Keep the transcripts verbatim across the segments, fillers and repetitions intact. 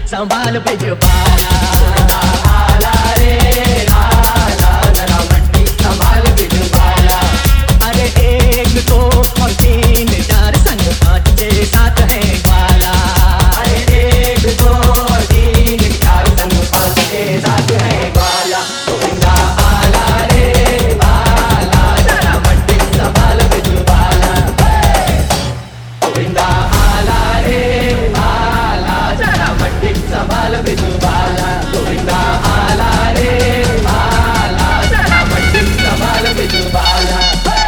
संभाल बिजबाला आला रे आला जरा मट्टी संभाल बिजबाला। अरे एक दो और तीन चार संग पाँच छः सात है ग्वाला। अरे एक दो तीन चार संग पाँच छः सात है ग्वाला। गोविंदा आला रे आला जरा मट्टी संभाल बिजबाला। गोविंदा आला रे आला जरा मट्टी संभाल बिजबाला। गोविंदा आला रे आला जरा मट्टी संभाल बिजबाला।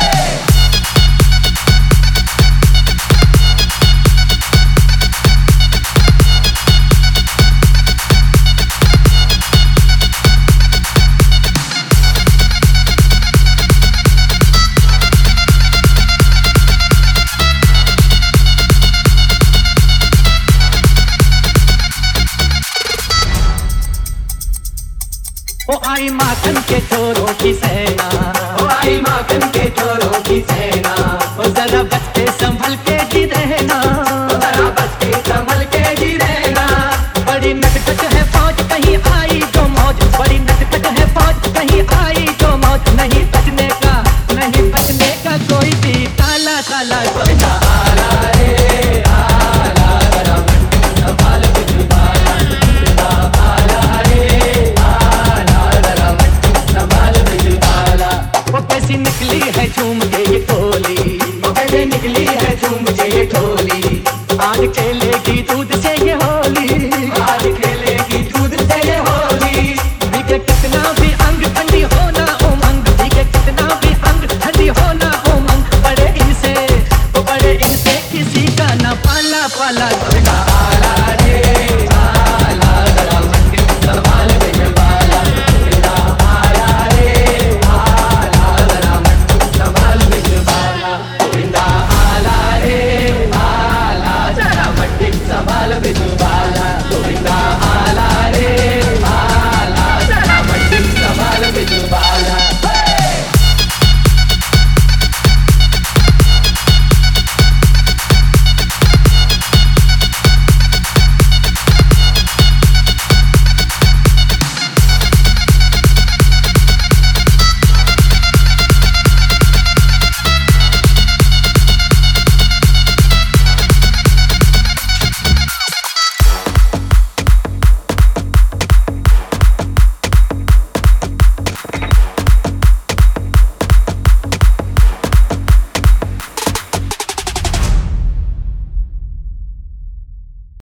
ओ आई माखन के चोरों की सेना, ओ आई माखन के चोरों की सेना। ओ जरा बच के संभल के जी रहना, ओ जरा बच के संभल के जी रहना। बड़ी नटखट है फौज कहीं आई जो मौज, बड़ी नटखट है फौज कहीं आई जो मौज। नहीं बचने का नहीं बचने का कोई भी ताला ताला। गोविंदा